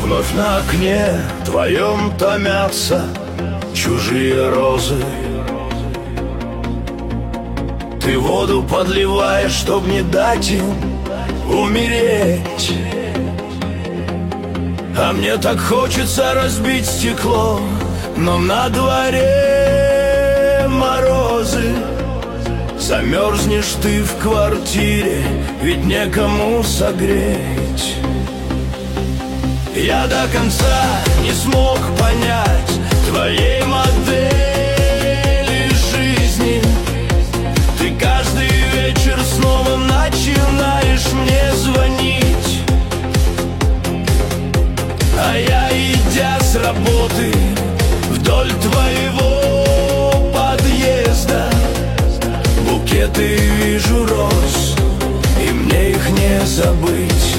Вновь на окне твоем томятся чужие розы. Ты воду подливаешь, чтоб не дать им умереть. А мне так хочется разбить стекло, но на дворе морозы. Замерзнешь ты в квартире, ведь некому согреть. Я до конца не смог понять твоей модели жизни. Ты каждый вечер снова начинаешь мне звонить, а я, идя с работы вдоль твоего подъезда, букеты вижу роз, и мне их не забыть.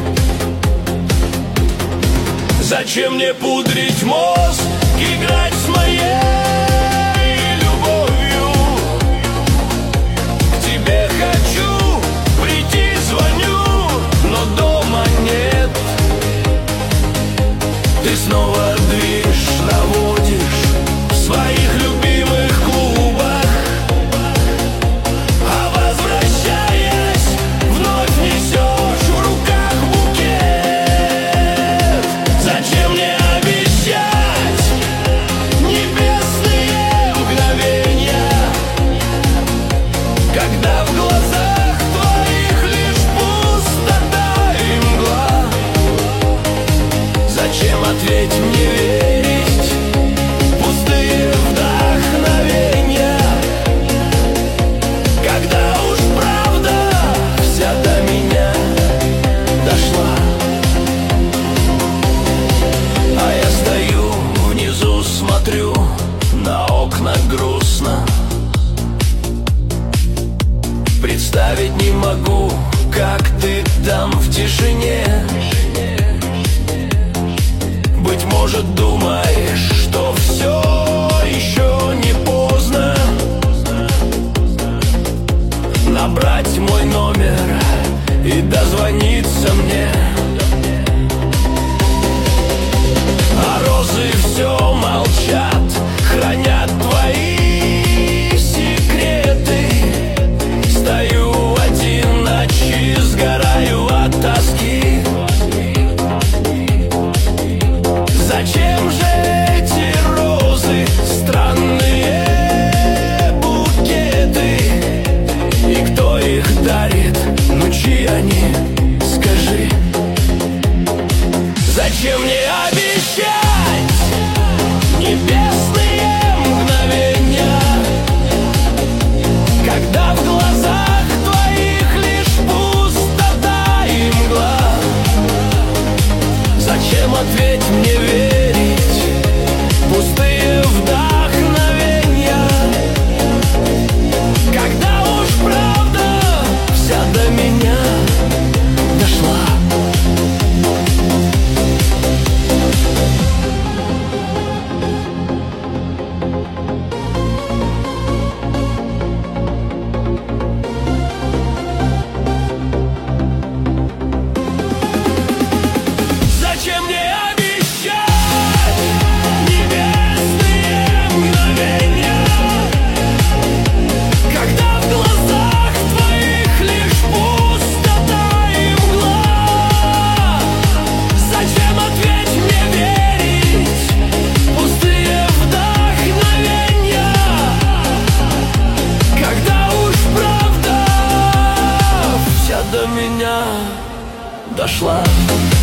Зачем мне пудрить мозг, играть с моей любовью? К тебе хочу прийти, звоню, но дома нет. Ты снова движ наводишь в своих любимых клубах, а возвращаясь, вновь несешь в руках букет. Зачем мне обещать небесные мгновения, когда в глазах твоих лишь пустота и мгла? Зачем, ответь мне, верить пустые вдохновения, когда уж правда вся до меня дошла? А я стою внизу, смотрю на окна грустно. Представить не могу, как ты там в тишине. Быть может, думаешь, что все еще не поздно набрать мой номер и дозвониться мне. А розы все молчат, хранят твои секреты. Стою один, ночи сгораю от тоски. Зачем же эти розы, странные букеты? И кто их дарит? Ну чьи они, скажи? Зачем мне обещать небесные мгновения, когда в глазах твоих лишь пустота и мгла? Зачем, ответь мне, верить пустые вдохновения, когда уж правда вся до меня дошла? Зачем мне обещать небесные мгновения, когда в глазах твоих лишь пустота и мгла? Зачем, ответь мне, верить пустые вдохновения, когда уж правда вся до меня дошла?